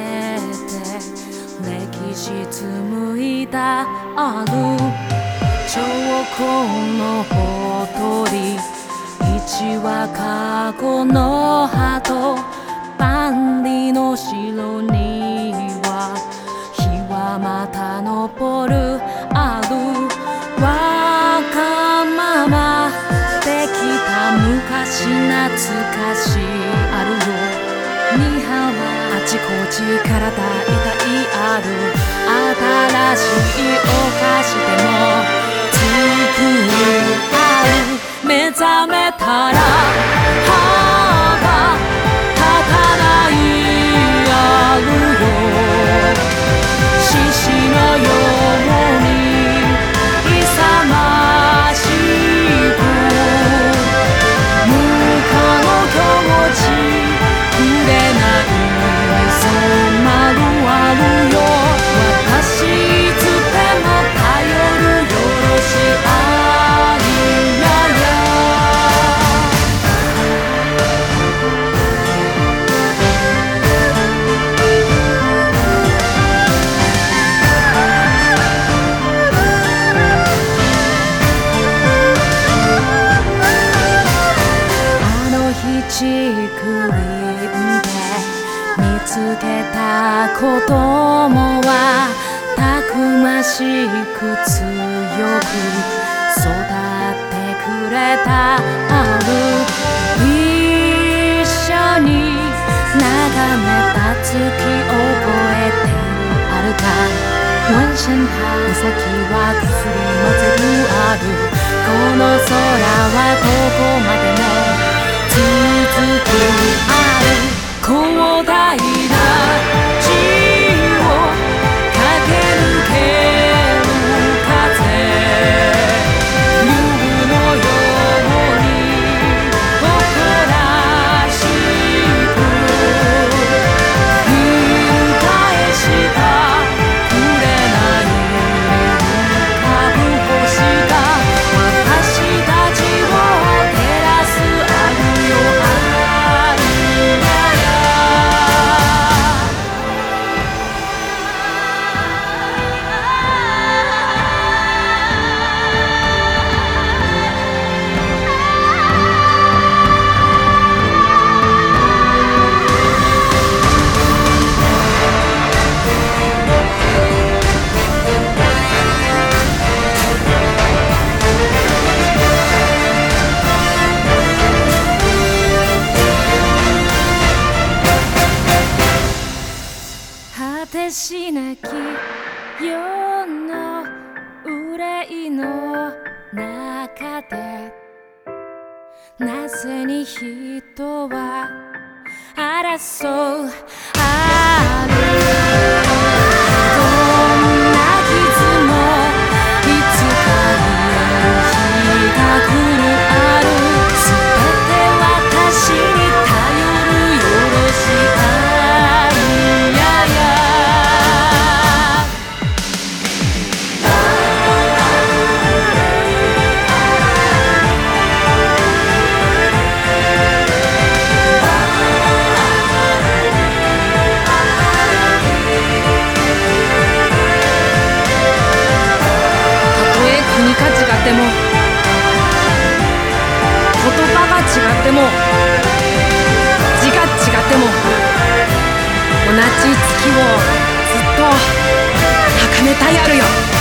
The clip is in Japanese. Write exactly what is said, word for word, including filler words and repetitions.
て歴史紡いだある長江のほとり一羽過去の鳩万里の城には日はまた昇るあるわがままできた昔懐かしいあるよニハはあちこちからだいたいある新しいお菓子でも作るある目覚めたら歯が立たないあるよ獅子のように勇ましく無可の境地触れないそんなるあるよ私いつでも頼るよろしあいややあの日竹林で見つけた子供はたくましく強く育ってくれたある一緒に眺めた月覚えてるあるか晚上葉先は薬混ぜるあるこの空はどこまでも続くある広大な地を駆け抜ける風竜のように誇らしく翻したくれない浮かぶ星が私たちを照らすあるよある果てしなき世の憂いの中でなぜに人は争うあるどんな傷もいつか癒う日が来るあるすべて私に頼るよろしあいやや国が違っても言葉が違っても字が違っても同じ月をずっと高めたいあるよ